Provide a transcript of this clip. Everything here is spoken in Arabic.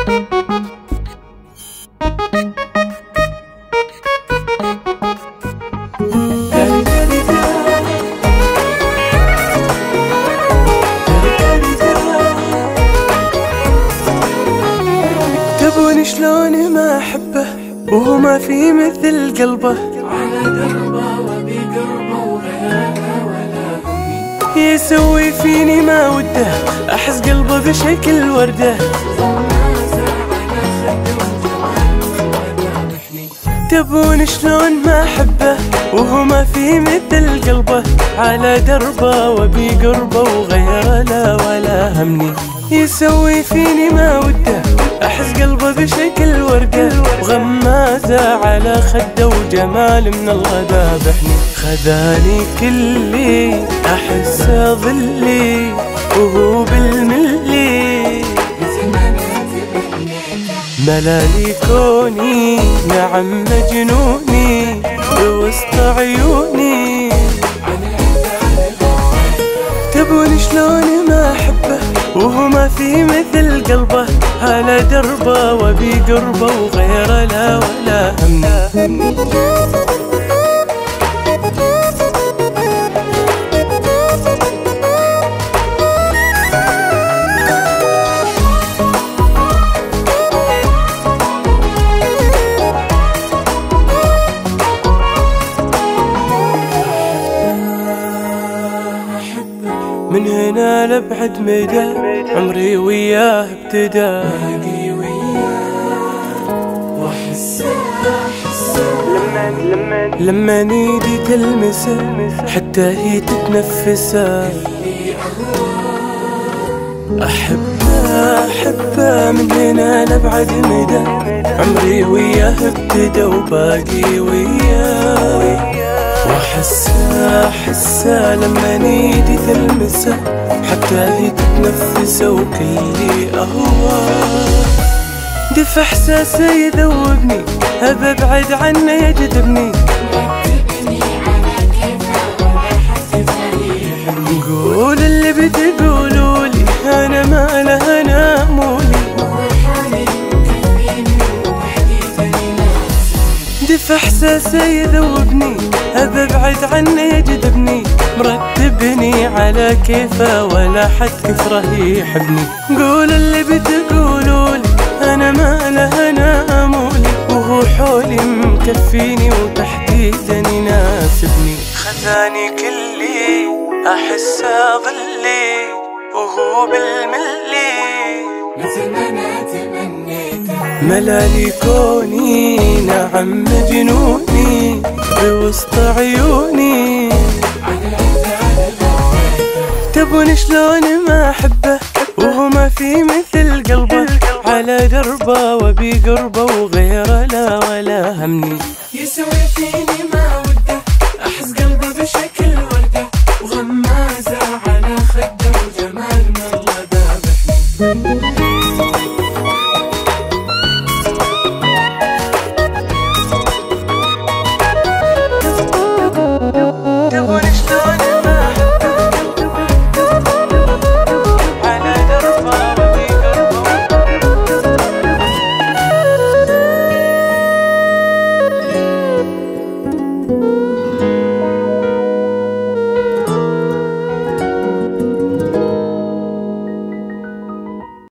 تبون شلون ما أحبه وهو ما في مثل قلبه، على دربه وبقربه وغيره ولا همي، يسوي فيني ما وده، أحس قلبه بشكل وردة. تبون شلون ما أحبه وهو ما في مثل قلبه، على دربه وبقربه وغيره لا ولا همني، يسوي فيني ما وده، أحس قلبه بشكل وردة، وغمازة على خده وجمال من الله ذابحني. خذاني كلي أحسه ظلي وهو بالملي، ملالي كوني نعم مجنوني بوسط عيوني. تبون شلون ما أحبه وهو ما في مثل قلبه، على دربه وبقربه وغيره لا ولا همني. من هنا لبعد مدى عمري وياه ابتدى، باقي وياه واحسه لما ايدي تلمسه حتى هي تتنفسه. أحبه من هنا لبعد مدى عمري وياه ابتدى، وباقي وياه واحسه لما ايدي تلمسه حتى هي تتنفسه، وكلي أهواه. دف احساسه يذوبني، ابى ابعد عنه يجذبني، قول اللي بتقولولي انا ما له انا مولي. دف احساسه يذوبني، ابى ابعد عنه يجذبني، مرتبني على كيفه ولا حد كثره يحبني. قول اللي بتقولولي انا ما له انا مولي، وهو حولي مكفيني وتحديدا يناسبني. خذاني كلي احسه ظلي وهو بالملي، مثل ما انا تمنيته، ملالي كوني نعم مجنوني بوسط عيوني. تبون شلون ما أحبه وهو ما في مثل قلبه، على دربه وبقربه وغيره لا ولا همني، يسوي فيني ما وده، أحس قلبه بشكل وردة، وغمازة على خده وجمال من الله ذابحني.